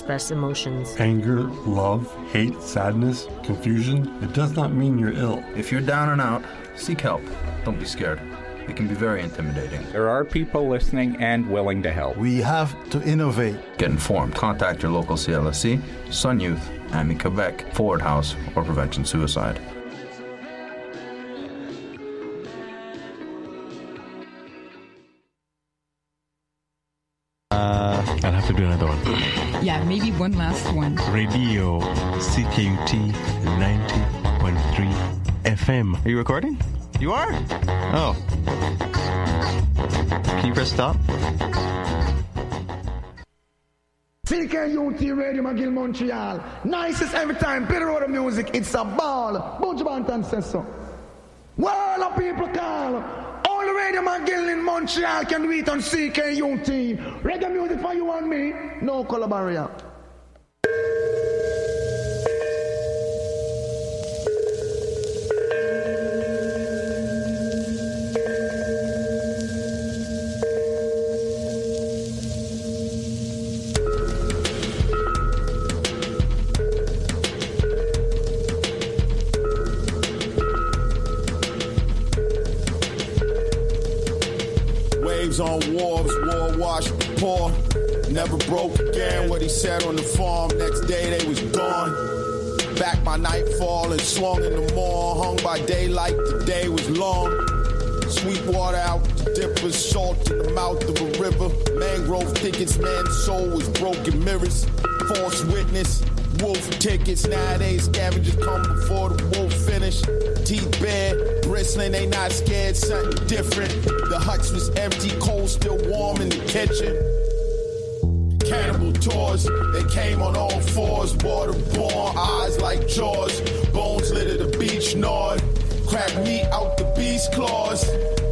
express emotions. Anger, love, hate, sadness, confusion, it does not mean you're ill. If you're down and out, seek help. Don't be scared. It can be very intimidating. There are people listening and willing to help. We have to innovate. Get informed. Contact your local CLSC, Sun Youth, AMI Quebec, Forward House, or Prevention Suicide. I'll have to do another one. Yeah, maybe one last one. Radio CKUT 90.3 FM. Are you recording? You are? Oh. Can you press stop? CKUT Radio McGill Montreal. Nicest every time. Better order music. It's a ball. Bunch of Bantam says so. World of people call. All the Radio McGill in Montreal can do it on CKUT. Reggae music for you and me. No color barrier. On wharves, war washed poor. Never broke again what he said on the farm. Next day they was gone. Back by nightfall and swung in the morn. Hung by daylight, the day was long. Sweet water out the dippers, salt in the mouth of a river. Mangrove thickets, man's soul was broken mirrors. False witness, wolf tickets. Nowadays scavengers come before the wolf finish. Teeth bare, bristling, they not scared, something different. The huts was empty, cold, still warm in the kitchen. Cannibal tours, they came on all fours. Waterborne, eyes like jaws. Bones litter the beach, gnawed. Crack meat out the beast claws.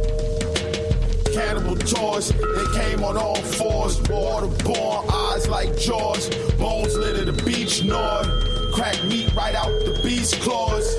Cannibal tours, they came on all fours. Waterborne, eyes like jaws. Bones litter the beach, gnawed. Crack meat right out the beast claws.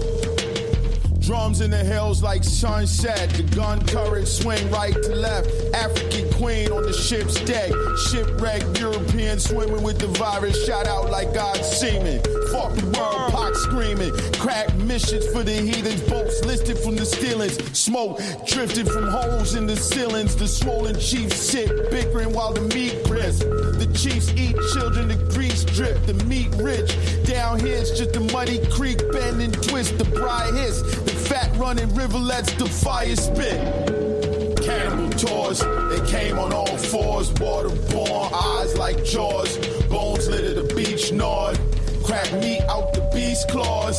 Drums in the hills like sunset. The gun turret swing right to left. African queen on the ship's deck. Shipwrecked European swimming with the virus. Shot out like God's semen. Fuck the world, Pac screaming. Crack missions for the heathens. Boats listed from the stealings. Smoke drifted from holes in the ceilings. The swollen chiefs sit bickering while the meat crisp. The chiefs eat children, the grease drip. The meat rich. Down here it's just a muddy creek. Bend and twist, the bride hiss. The fat running rivulets, the fire spit. Cannibal tours, they came on all fours. Waterborne, eyes like jaws. Bones litter the beach, gnawed. Crack meat out the beast claws.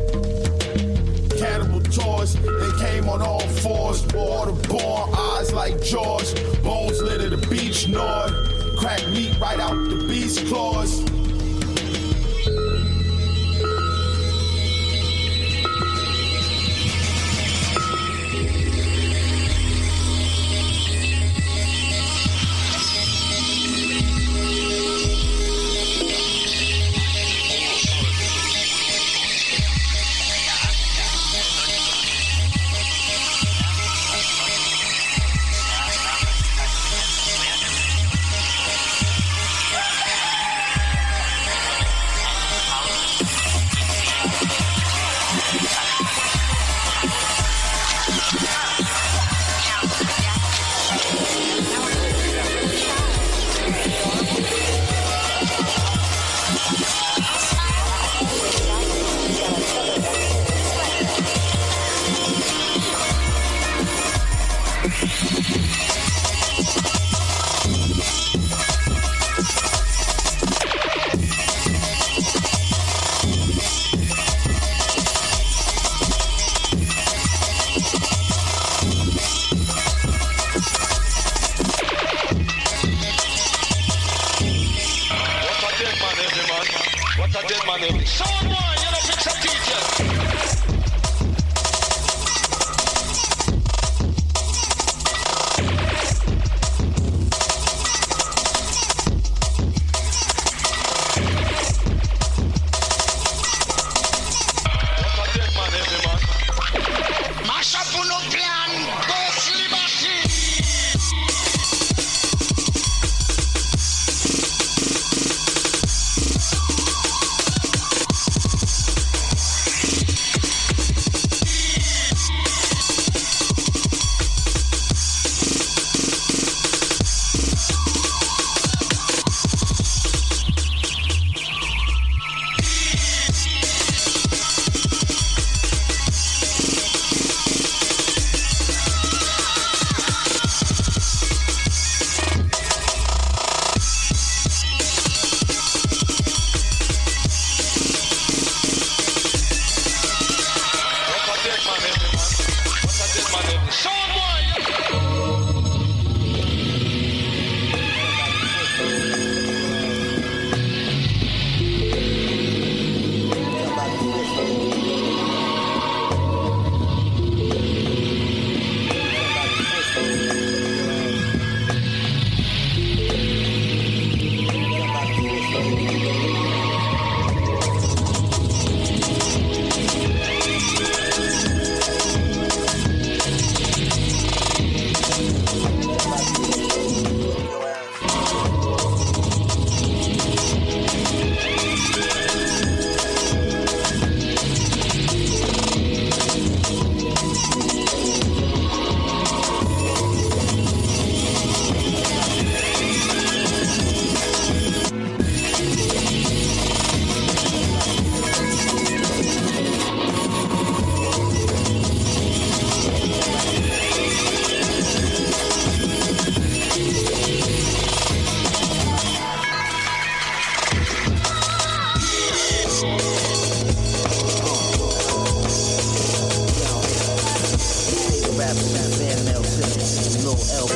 Cannibal tours, they came on all fours. Waterborne, eyes like jaws. Bones litter the beach, gnawed. Crack meat right out the beast claws.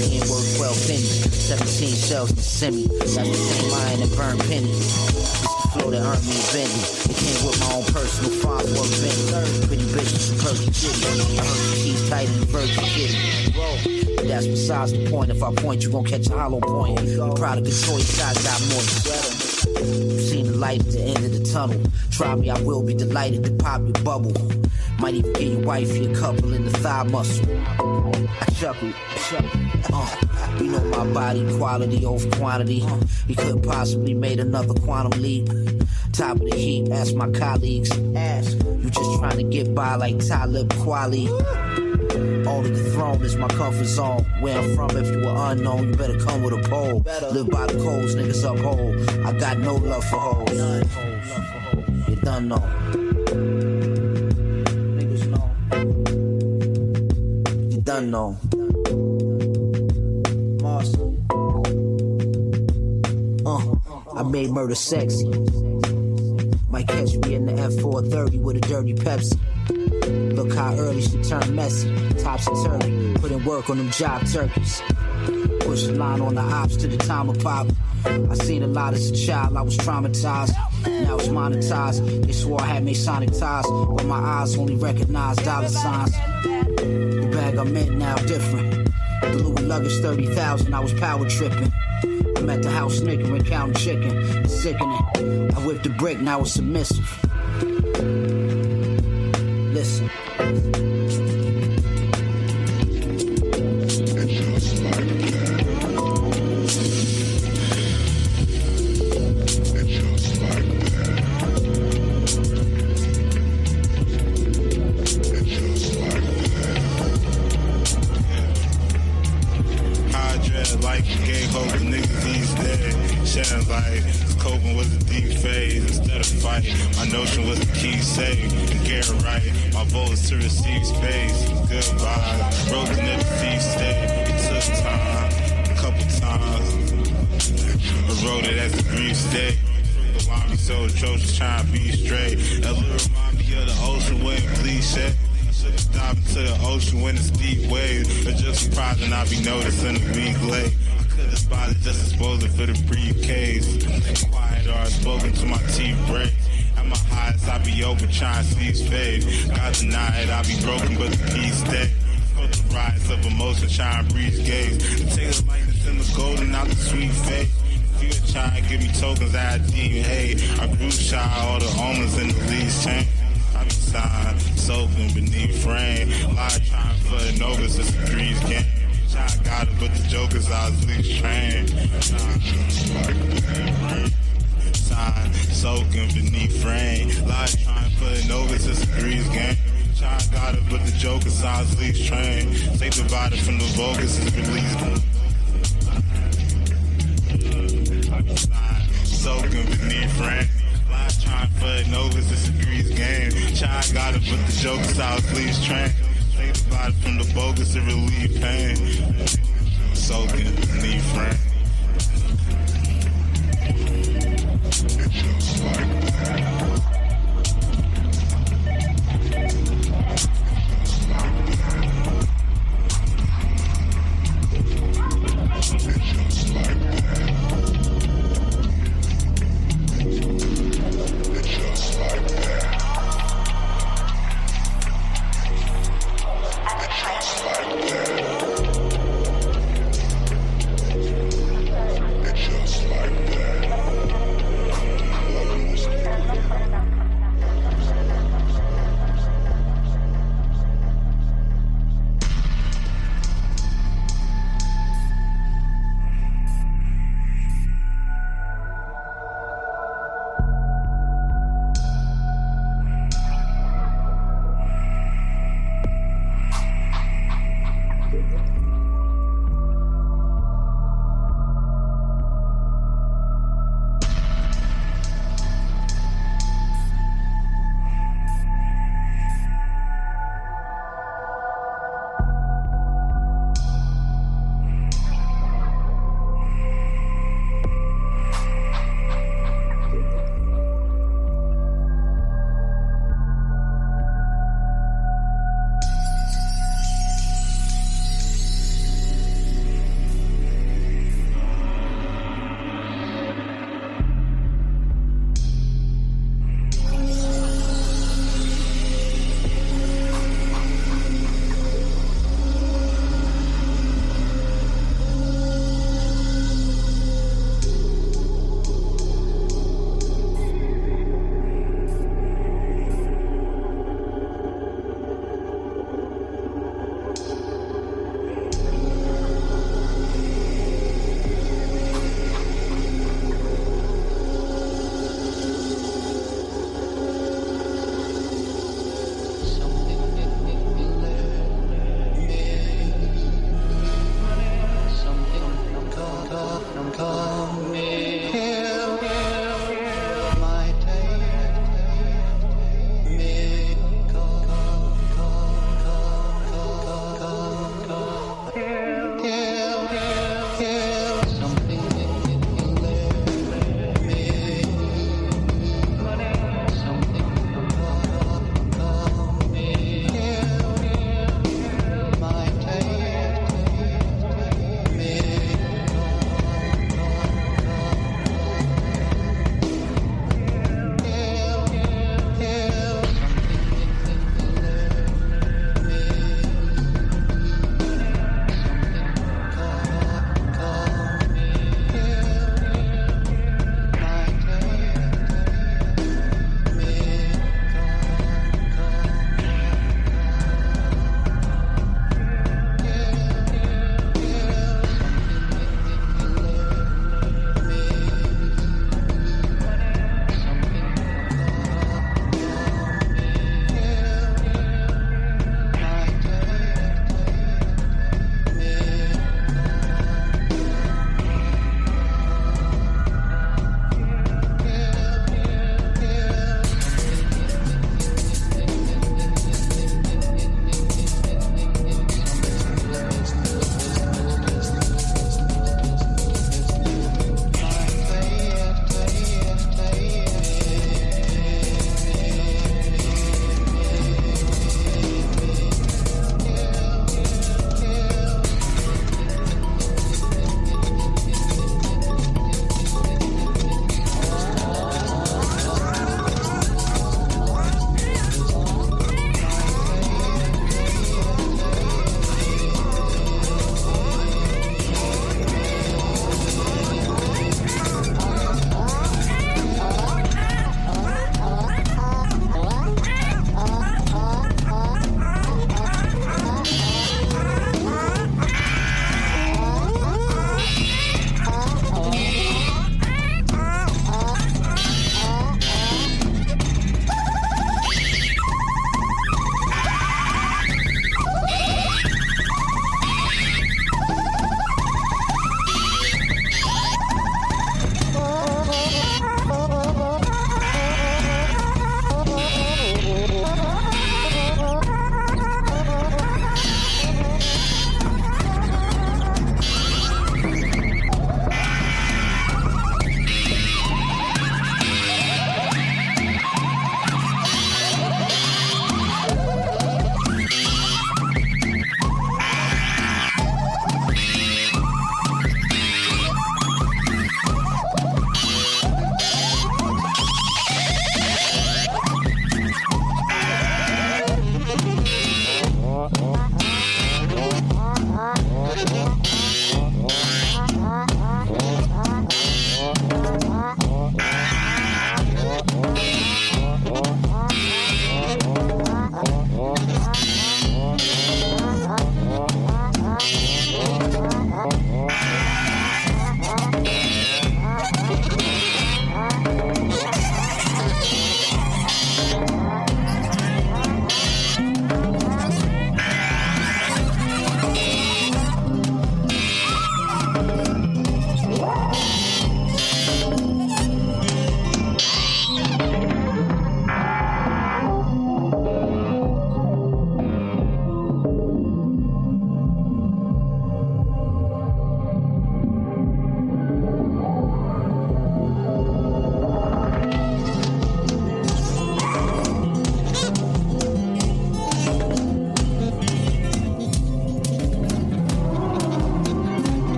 He ain't worth 12 pennies. 17 shells in the semi. Got the same iron that burn pennies. It's the flow that earned me a Bentley. It came with my own personal fine for a Bentley. Pretty bitch with some perky kitty. I heard the keys tighter than Virgin Kitty. But that's besides the point. If I point, you gon' catch a hollow point. The product of choice, I got more sweater. You've seen the light at the end of the tunnel. Try me, I will be delighted to pop your bubble. Might even get your wifey a couple in the thigh muscle. I chuckle. You know my body, quality over quantity. You couldn't possibly made another quantum leap. Top of the heap, ask my colleagues. You just trying to get by like Talib Kweli. Only the throne is my comfort zone. Where I'm from, if you were unknown, you better come with a pole. Live by the codes, niggas uphold. I got no love for hoes. You done know. Niggas know. You done know. I made murder sexy. Might catch me in the F430 with a dirty Pepsi. Look how early she turned messy. Topsy-turvy, put in work on them job turkeys. Push the line on the ops to the time of pop. I seen a lot as a child, I was traumatized. Now it's monetized. They swore I had Masonic ties, but my eyes only recognize dollar signs. The bag I'm in now different. The Louis luggage 30,000, I was power tripping. I'm at the house snickering, counting chicken. It's sickening. I whipped the brick, now it's submissive. Listen. Like gay hope niggas these days. Sharing life, coping was a deep phase. Instead of fight, my notion was to keep safe and get it right. My vote is to receive space. Goodbye. Wrote the niggas state. It took time, a couple times. I wrote it as a brief state. The line so atrocious, trying to be straight. That little remind me of the ocean when cliche. Dive into the ocean when it's deep waves. But just surprising I be noticing a week late. I could've spotted just exposing for the briefcase. Quiet or spoken to my teeth break. At my highest I be open trying to see his face. God denied I be broken but the peace stay. Felt the rise of emotion trying to breathe gaze. Take the lightness and the golden out the sweet face. If you try to give me tokens I deem hate. I grew shy all the almonds in the leaves change. I be signed, soaking beneath frame. Lie trying for the novice, it's a threes game. Try got it, but the jokers I was least trained. Signed, soaking beneath frame. Lie trying for the novice, it's a threes game. Try got it, but the jokers I was least trained. Stay divided from the bogus, it's released. Signed, soaking beneath frame. Trying for it, novice, it's a grease game. Child got it, but the jokers out sleeves train. Think about it from the bogus to relieve pain. Soaking, need friend.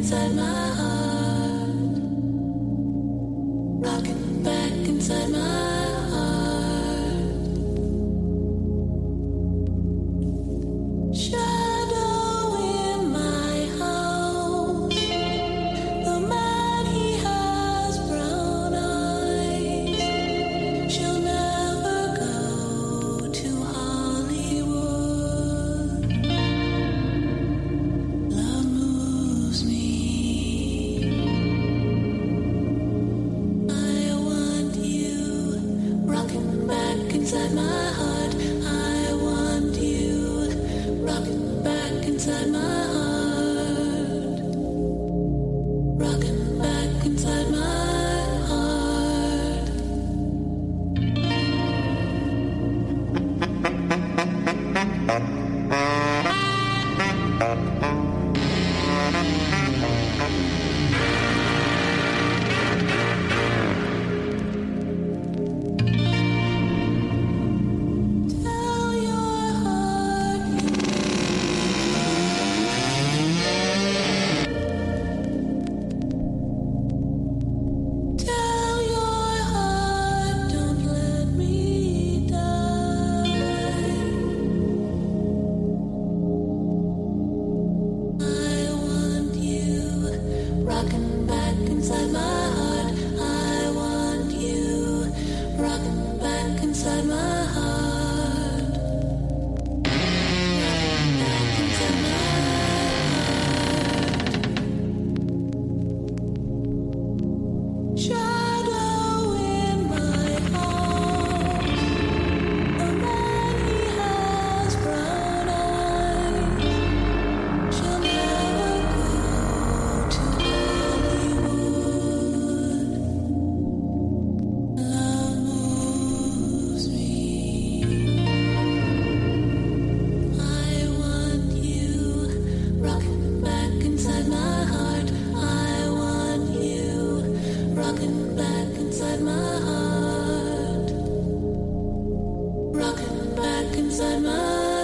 inside my heart, rocking back inside my heart. Shadow in my house, the man he has brown eyes. She'll never go to Hollywood. Love moves me. I want you rocking back inside my heart. I want you rocking back inside my heart. Rocking back inside my heart. Tell your heart Tell your heart, don't let me die. I want you rocking back inside my heart. I want you rocking back inside my heart. Back inside my heart. Shadow in my heart. The man he has brown eyes. She'll never go to Hollywood. Love moves me. I want you rocking back inside my heart. I want you rocking back inside my heart. Rocking back inside my heart.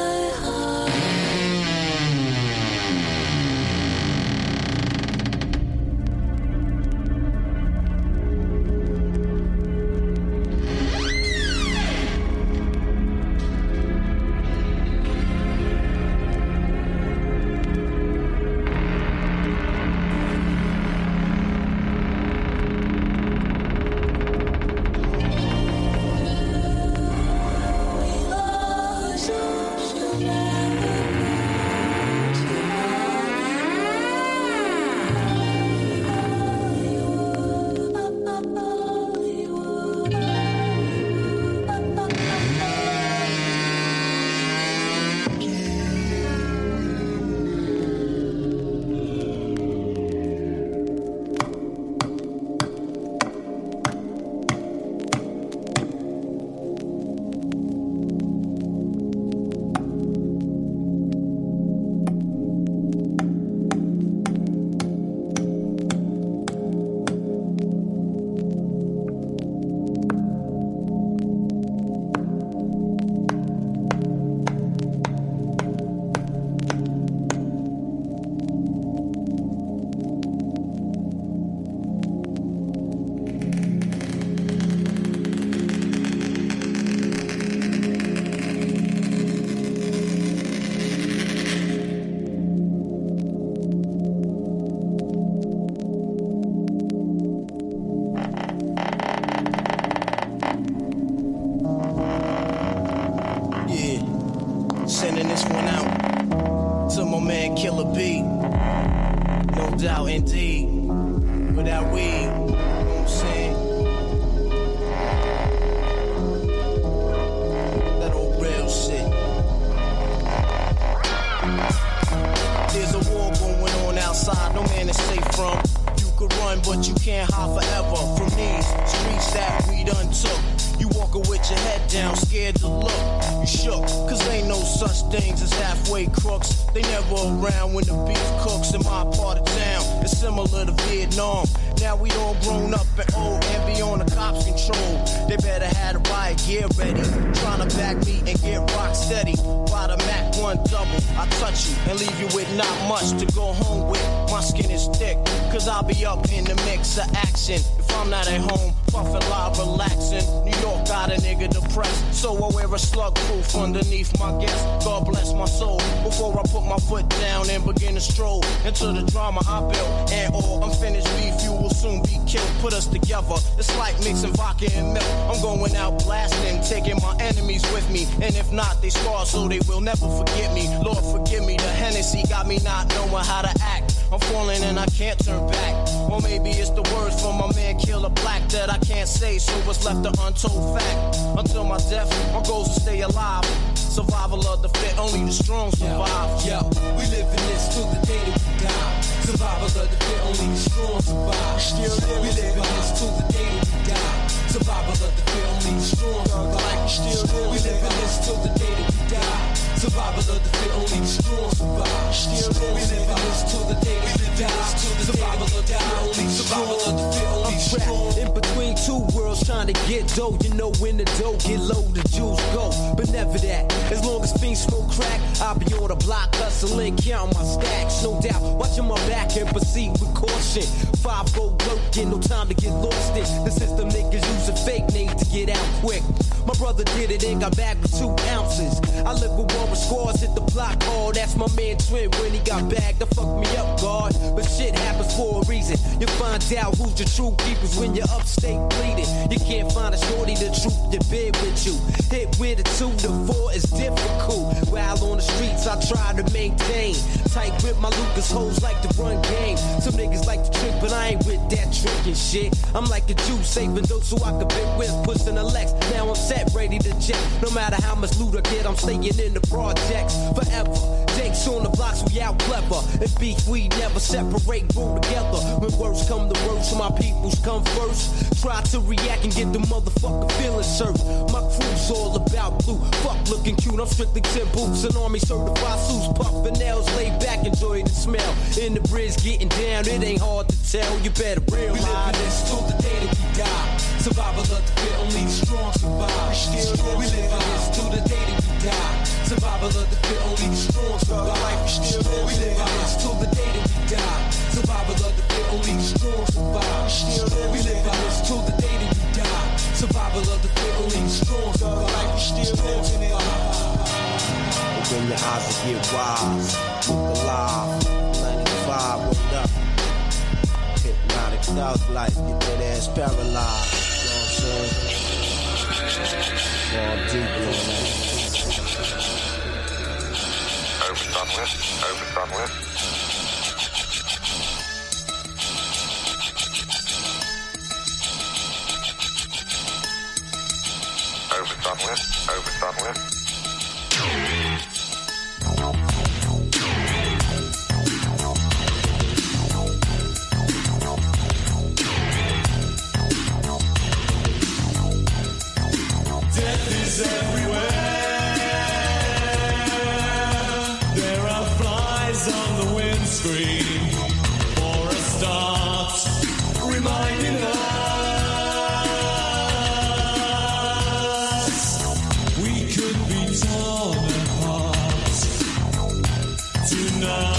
She'll never go to Yeah, sending this one out to my man Killer B. No doubt, indeed. Without weed, you know what I'm saying? That old real shit. There's a war going on outside, no man is safe from. You could run, but you can't hide forever from these streets that we done took. You walking with your head down, scared to look. You shook, cause ain't no such things as halfway crooks. They never around when the beef cooks in my part of town. It's similar to Vietnam. Now we all grown up and old and be on the cops' control. They better have the riot gear ready. Trying to back me and get rock steady. By the Mac 1 double, I I touch you and leave you with not much to go home with. My skin is thick, cause I'll be up in the mix of action. If I'm not at home, puffin' live, relaxing. New York got a nigga depressed, so I wear a slug proof underneath my guest. God bless my soul, before I put my foot down and begin to stroll into the drama I built. And all unfinished beef, you will soon be killed. Put us together, it's like mixing vodka and milk. I'm going out blasting, taking my enemies with me. And if not, they scar so they will never forget me. Lord forgive me, the Hennessy got me not knowing how to act. I'm falling and I can't turn back. Or maybe it's the words from my man Killer Black that I can't say, so what's left an untold fact. Until my death, my goals to stay alive. Survival of the fit, only the strong survive. Yo, we live in this till the day that we die. Survival of the fit, only the strong survive. We live in this till the day that we die. Survival of the fit, only the strong survive. We live in this till the day that we die. Survival of the fit, only the strong survive. We live in this till the day that we die. Survival of the fit, only the strong survive. I'm trapped in between two worlds trying to get dough. You know when the dough get low, the juice go. But never that. As long as fiends smoke crack, I'll be on the block hustling, counting my stacks. No doubt, watching my back and proceed with caution. 5 gold working, no time to get lost in. The system niggas use a fake name to get out quick. My brother did it and got back with 2 ounces. I live with one with squads, hit the block hard. That's my man Twin when he got bagged. To fuck me up, God. But shit happens for a reason. You find out who's the true keepers when you're upstate bleeding. You can't find a shorty the truth to bed with you. Hit with a 2 to 4 is difficult. While on the streets, I try to maintain. Tight with my Lucas hoes like to run game. Some niggas like to trick, but I ain't with that tricking shit. I'm like a Jew, saving those so I can bit with, pushing a Lex. Now I'm set, ready to jet. No matter how much loot I get, I'm staying in the projects forever. Jakes on the blocks, we out clever. And beef, we never separate, grow together. When words come to words, my peoples come first. Try to react and get the motherfucking feelings served. My crew's all about blue. Fuck looking cute, I'm strictly 10 boots and army certified suits. Puffin' nails, laid back, enjoy the smell. In the bridge, getting down, it ain't hard to tell. You better realize. We live in this till the day that we die. Survival of the fit, only the strong survive. We live in this till the day that we die. Survival of the fit, only the strong survive. We live in this till the day that we die. Survival of the fit, only the strong survive. We live in this till the day that we die. Survival of the fit, only the strong survive. Open your eyes and get wise. Look alive. 95, word up. Hypnotic thug life, get that ass paralyzed. You know what I'm saying? Going deeply on that. Overdone with. Overdone with. Overdone with. Overdone with. Death is everywhere. There are flies on the windscreen. For a start, reminding us we could be torn apart tonight.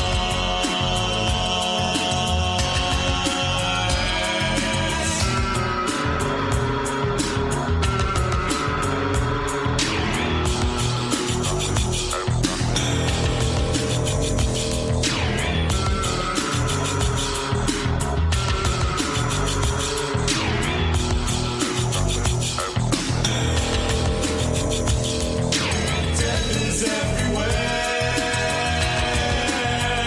Death is everywhere.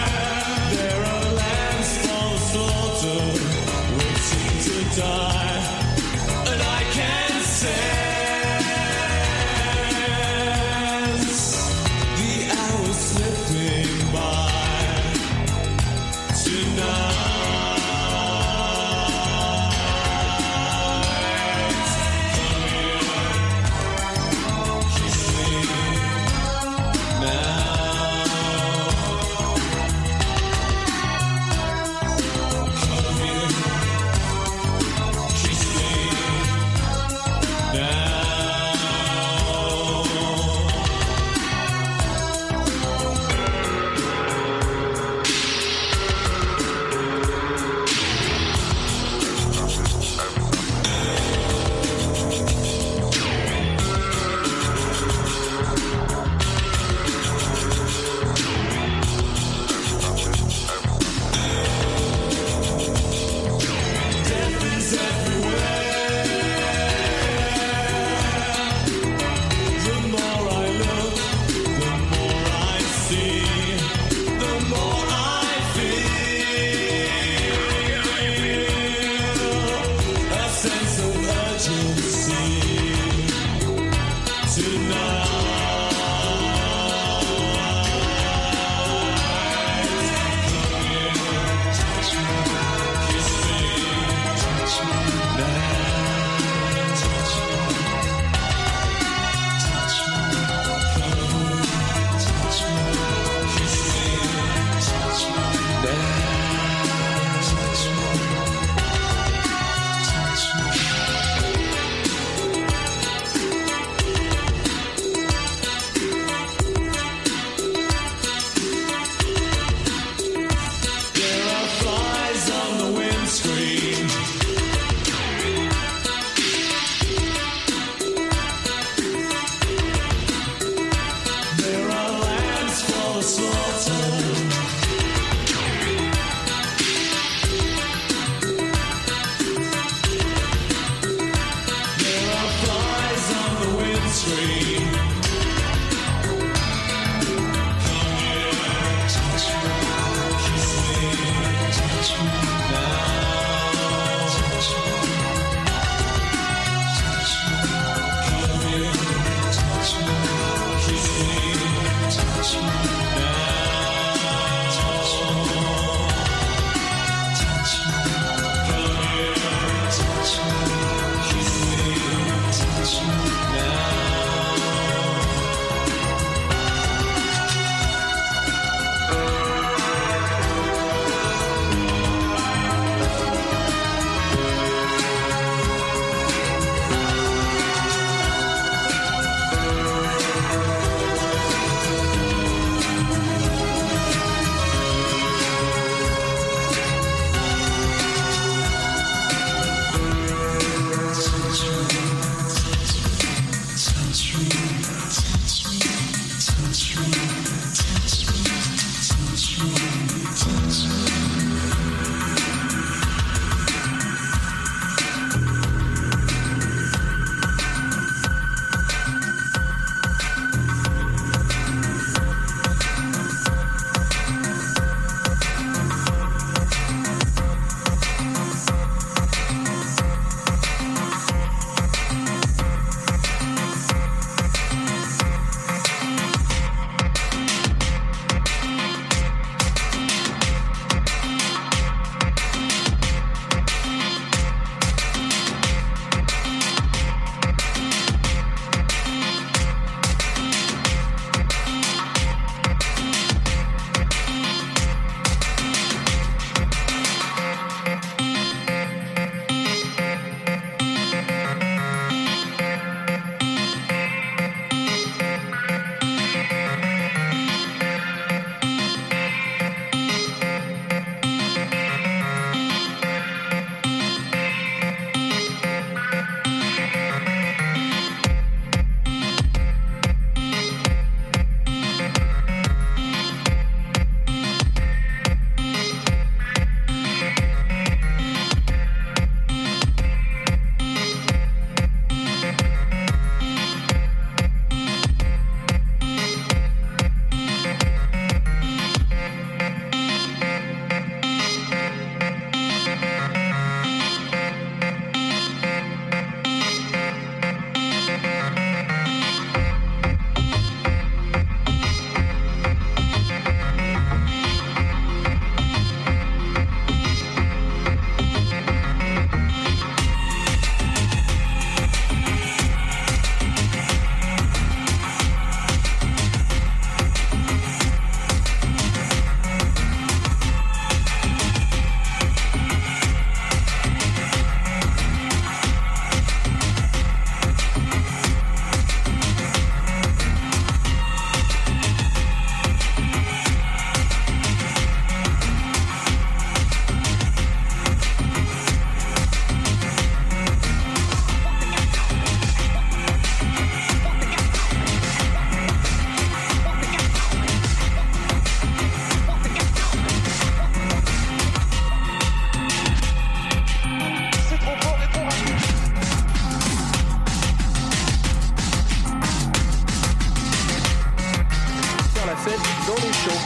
Dans les champs.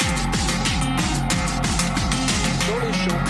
Dans les champs.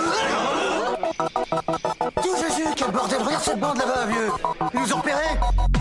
Tout Jésus, quel bordel, regarde cette bande là-bas, vieux. Ils nous ont repérés.